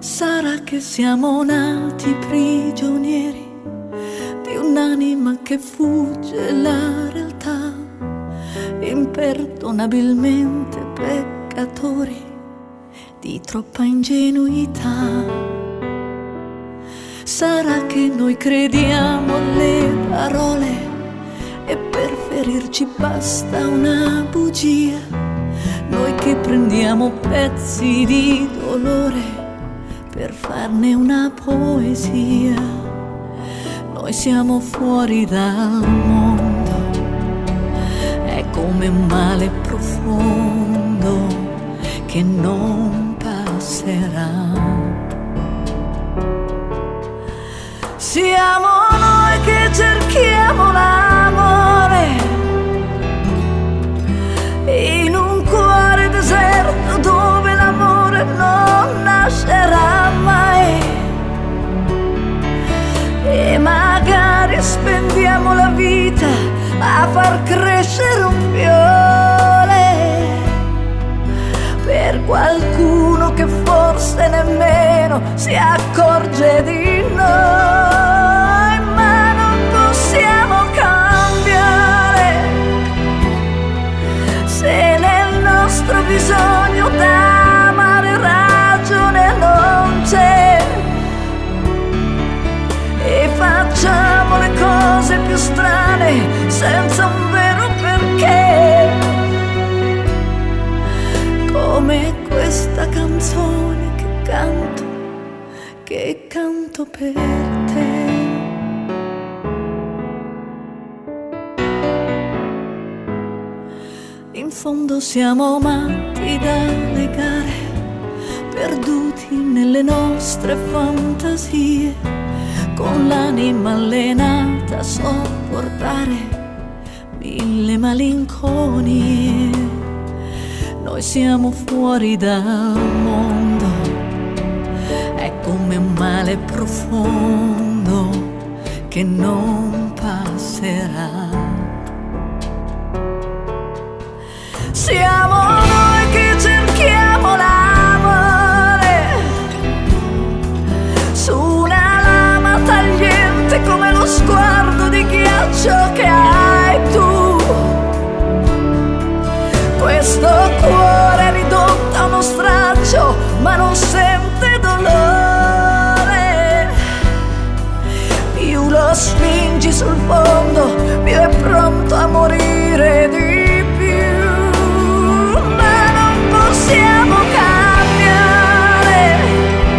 Sarà che siamo nati prigionieri di un'anima che fugge la realtà, imperdonabilmente peccatori di troppa ingenuità. Sarà che noi crediamo alle parole e per ferirci basta una bugia, noi che prendiamo pezzi di dolore per farne una poesia. Noi siamo fuori dal mondo, è come un male profondo che non passerà. Siamo noi che cerchiamo l'amore in un cuore deserto dove l'amore non nascerà mai, e magari spendiamo la vita a far crescere un fiore per qualcuno che forse nemmeno si accorge di noi, ma non possiamo cambiare se nel nostro bisogno d'amare ragione non c'è, e facciamo le cose più strane senza un vero perché, come questa canzone che canto per te. In fondo siamo matti da legare, perduti nelle nostre fantasie, con l'anima allenata a sopportare mille malinconie. Noi siamo fuori dal mondo, è come un male profondo che non passerà. Siamo noi che cerchiamo l'amore su una lama tagliente come lo sguardo di ghiaccio che hai tu. Questo cuore ridotto a uno straccio ma non sente dolore, più lo spingi sul fondo più è pronto a morire di più. Ma non possiamo cambiare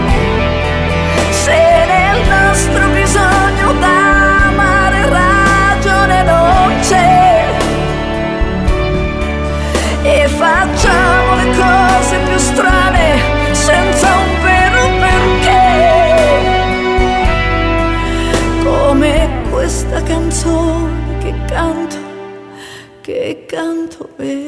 se nel nostro bisogno d'amare ragione non c'è, e facciamo le cose più strane senza un vero perché, come questa canzone che canto per